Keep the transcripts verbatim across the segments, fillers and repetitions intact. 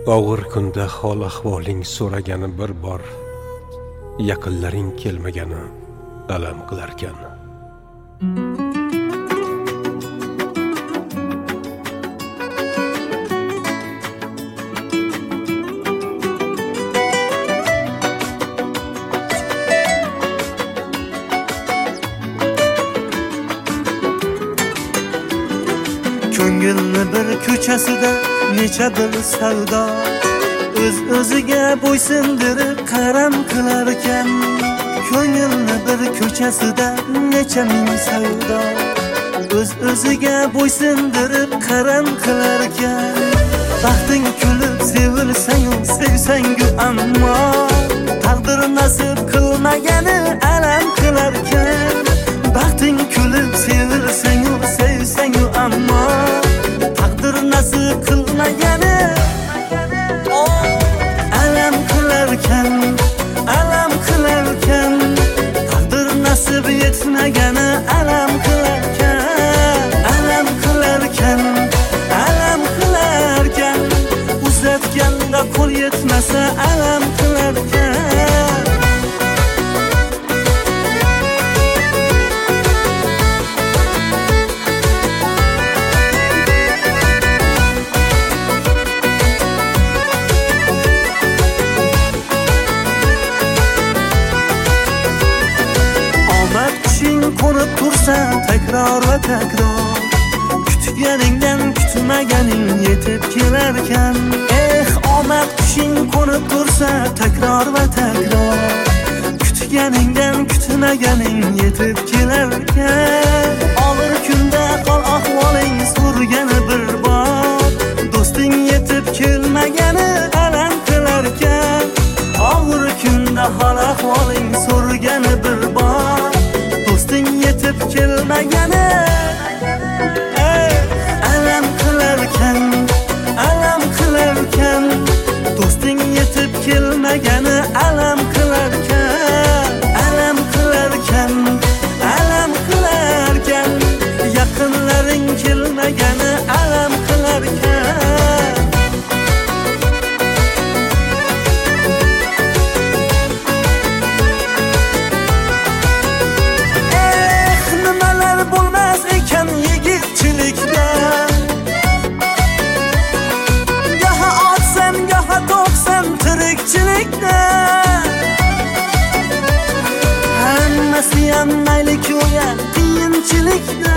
Og'ir kunda hol ahvoling so'ragani bir bor, yaqinlaring kelmagani alam qilarkan. Ko'ngilni bir ko'chasida necha bir savdo, o'z o'ziga bo'ysindirib qaram qilar ekan. Ko'ngilni bir ko'chasida necha ming savdo, o'z o'ziga bo'ysindirib qaram qilar ekan. Baxting kulib sevilsang-u sevsang-u, ammo taqdir nasib qilmagani alam qilar ekan. Baxting kulib sevilsang-u sevsang-u, ammo taqdir nasib qilmagani alam qilarkan, alam qilarkan. Taqdir nasib yetmagani alam qilarkan, alam qilarkan, alam qilarkan. Uzatganda qo'l yetmasa alam qilarkan. Qo'nib tursa takror va takror, kutganingdan kutmaganing yetib kelarkan. Eh, omad qushing qo'nib tursa takror va takror, kutganingdan kutmaganing yetib kelarkan. Og'ir kunda qol ahvoling so'rgani bir bor, do'sting yetib kelmagani alam qilarkan. Og'ir kunda hol ahvoling so'rgani bir bor, do'sting yetib kelmagani alam qilarkan, alam qilarkan. Do'sting yetib kelmagani alam qilarkan, alam qilarkan, alam qilarkan. Yaqinlaring kelmagani alam qilarkan. Bo'lmas ekan yigitchilikda, gaha otsan gaha to'qsan tirikchilikda. Hammasi ham mayli-ko'ya qiyinchilikda,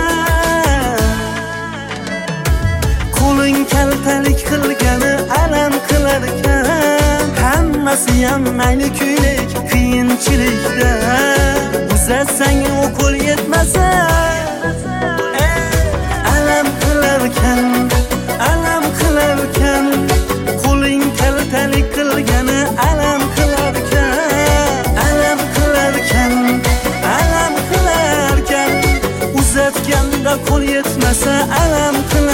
qo'ling kaltalik qilgani alam qilarkan. Hammasi ham mayli-ko'ylik qiyinchilikda, uzatsang u qo'l yetmasa alam qilarkan, alam qilarkan. Qo'ling kaltalik qilgani alam qilarkan, alam qilarkan, alam qilarkan. Uzatganda qo'l yetmasa alam qilarkan.